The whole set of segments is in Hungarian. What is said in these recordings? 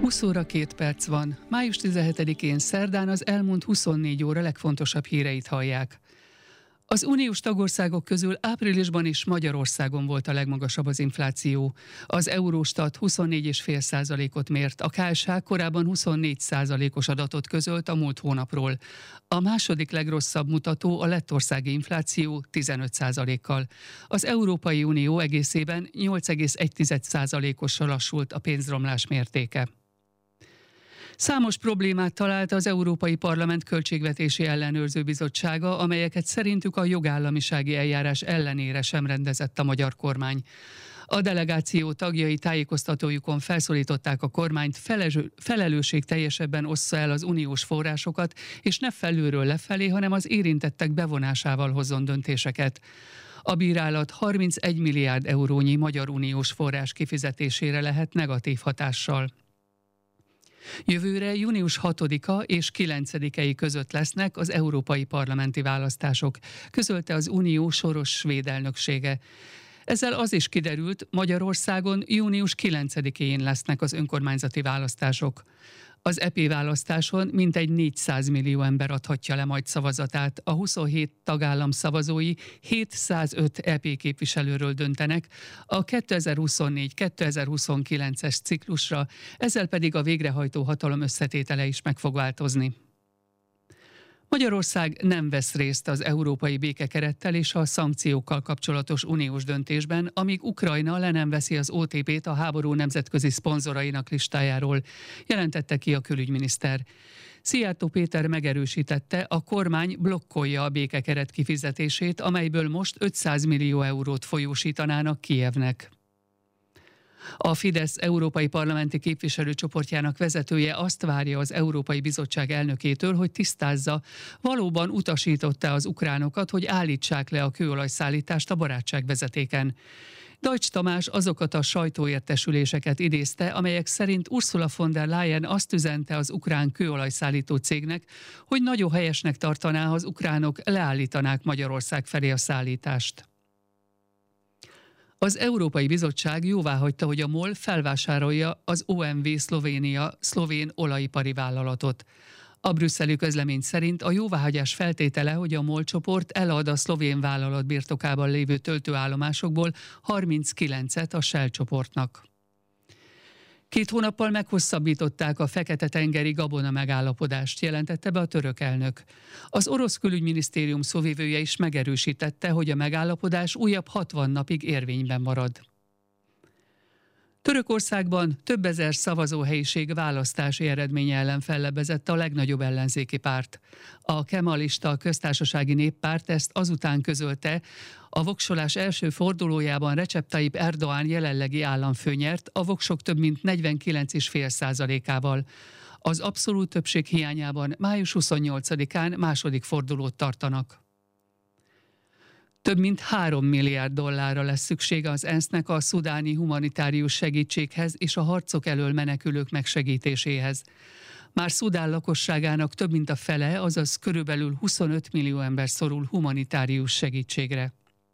20 óra 2 perc van. Május 17-én szerdán az elmúlt 24 óra legfontosabb híreit hallják. Az uniós tagországok közül áprilisban is Magyarországon volt a legmagasabb az infláció. Az Eurostat 24,5%-ot mért, a KSH korábban 24%-os adatot közölt a múlt hónapról. A második legrosszabb mutató a lettországi infláció 15%-kal. Az Európai Unió egészében 8,1%-osra lassult a pénzromlás mértéke. Számos problémát talált az Európai Parlament Költségvetési Ellenőrző Bizottsága, amelyeket szerintük a jogállamisági eljárás ellenére sem rendezett a magyar kormány. A delegáció tagjai tájékoztatójukon felszólították a kormányt, felelősségteljesebben ossza el az uniós forrásokat, és ne felülről lefelé, hanem az érintettek bevonásával hozzon döntéseket. A bírálat 31 milliárd eurónyi magyar uniós forrás kifizetésére lehet negatív hatással. Jövőre június 6-a és 9-ei között lesznek az európai parlamenti választások, közölte az Unió soros svéd elnöksége. Ezzel az is kiderült, Magyarországon június 9-én lesznek az önkormányzati választások. Az EP választáson mintegy 400 millió ember adhatja le majd szavazatát. A 27 tagállam szavazói 705 EP képviselőről döntenek a 2024-2029-es ciklusra, ezzel pedig a végrehajtó hatalom összetétele is meg fog változni. Magyarország nem vesz részt az európai békekerettel és a szankciókkal kapcsolatos uniós döntésben, amíg Ukrajna le nem veszi az OTP-t a háború nemzetközi szponzorainak listájáról, jelentette ki a külügyminiszter. Szijjártó Péter megerősítette, a kormány blokkolja a békekeret kifizetését, amelyből most 500 millió eurót folyósítanának Kijevnek. A Fidesz európai parlamenti képviselőcsoportjának vezetője azt várja az Európai Bizottság elnökétől, hogy tisztázza, valóban utasította az ukránokat, hogy állítsák le a kőolajszállítást a barátságvezetéken. Deutsch Tamás azokat a sajtóértesüléseket idézte, amelyek szerint Ursula von der Leyen azt üzente az ukrán kőolajszállító cégnek, hogy nagyon helyesnek tartaná, ha az ukránok leállítanák Magyarország felé a szállítást. Az Európai Bizottság jóváhagyta, hogy a MOL felvásárolja az OMV Szlovénia szlovén olajipari vállalatot. A brüsszeli közlemény szerint a jóváhagyás feltétele, hogy a MOL csoport elad a szlovén vállalat birtokában lévő töltőállomásokból 39-et a Shell csoportnak. 2 hónappal meghosszabbították a Fekete-tengeri gabona megállapodást, jelentette be a török elnök. Az orosz külügyminisztérium szóvivője is megerősítette, hogy a megállapodás újabb 60 napig érvényben marad. Törökországban több ezer szavazóhelyiség választási eredménye ellen fellebbezett a legnagyobb ellenzéki párt. A kemalista köztársasági néppárt ezt azután közölte, a voksolás első fordulójában Recep Tayyip Erdoğan jelenlegi államfő nyert, a voksok több mint 49,5%-ával. Az abszolút többség hiányában május 28-án második fordulót tartanak. Több mint 3 milliárd dollárra lesz szüksége az ENSZ-nek a szudáni humanitárius segítséghez és a harcok elől menekülők megsegítéséhez. Már Szudán lakosságának több mint a fele, azaz körülbelül 25 millió ember szorul humanitárius segítségre.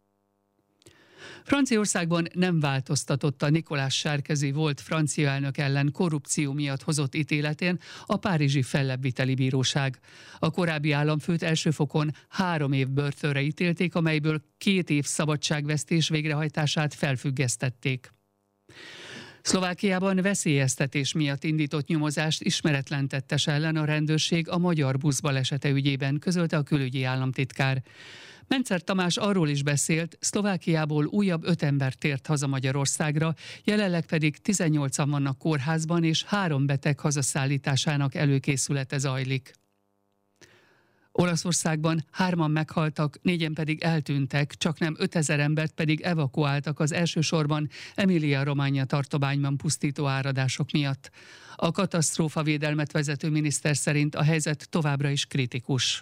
Franciaországban nem változtatott a Nicolas Sarkozy volt francia elnök ellen korrupció miatt hozott ítéletén a párizsi fellebbviteli bíróság. A korábbi államfőt első fokon 3 év börtönre ítélték, amelyből 2 év szabadságvesztés végrehajtását felfüggesztették. Szlovákiában veszélyeztetés miatt indított nyomozást ismeretlen tettes ellen a rendőrség a magyar busz balesete ügyében, közölte a külügyi államtitkár. Mencer Tamás arról is beszélt, Szlovákiából újabb 5 ember tért haza Magyarországra, jelenleg pedig 18-an vannak kórházban, és 3 beteg hazaszállításának előkészülete zajlik. Olaszországban 3-an meghaltak, 4-en pedig eltűntek, csaknem 5000 embert pedig evakuáltak az elsősorban Emilia-Romagna tartományban pusztító áradások miatt. A katasztrófavédelmet vezető miniszter szerint a helyzet továbbra is kritikus.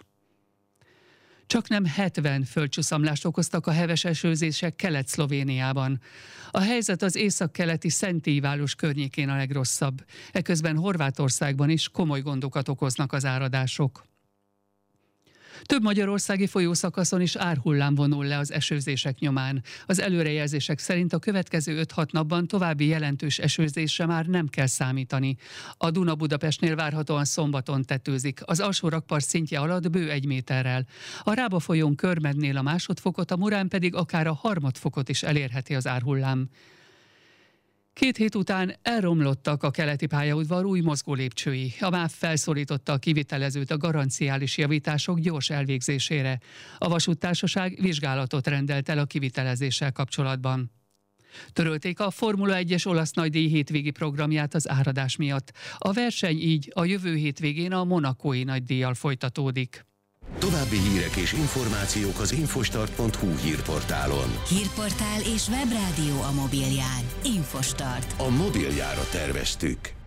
Csaknem 70 földcsúszamlást okoztak a heves esőzések Kelet-Szlovéniában. A helyzet az északkeleti Szentívváros környékén a legrosszabb. Eközben Horvátországban is komoly gondokat okoznak az áradások. Több magyarországi folyószakaszon is árhullám vonul le az esőzések nyomán. Az előrejelzések szerint a következő 5-6 napban további jelentős esőzésre már nem kell számítani. A Duna Budapestnél várhatóan szombaton tetőzik, az alsó rakpart szintje alatt bő 1 méterrel. A Rába folyón Körmednél a másodfokot, a Murán pedig akár a harmadfokot is elérheti az árhullám. 2 hét után elromlottak a keleti pályaudvar új mozgólépcsői. A MÁV felszólította a kivitelezőt a garanciális javítások gyors elvégzésére. A vasúttársaság vizsgálatot rendelt el a kivitelezéssel kapcsolatban. Törölték a Formula 1-es olasz nagydíj hétvégi programját az áradás miatt. A verseny így a jövő hétvégén a monacói nagydíjjal folytatódik. További hírek és információk az infostart.hu hírportálon. Hírportál és webrádió a mobilján. Infostart. A mobiljára terveztük.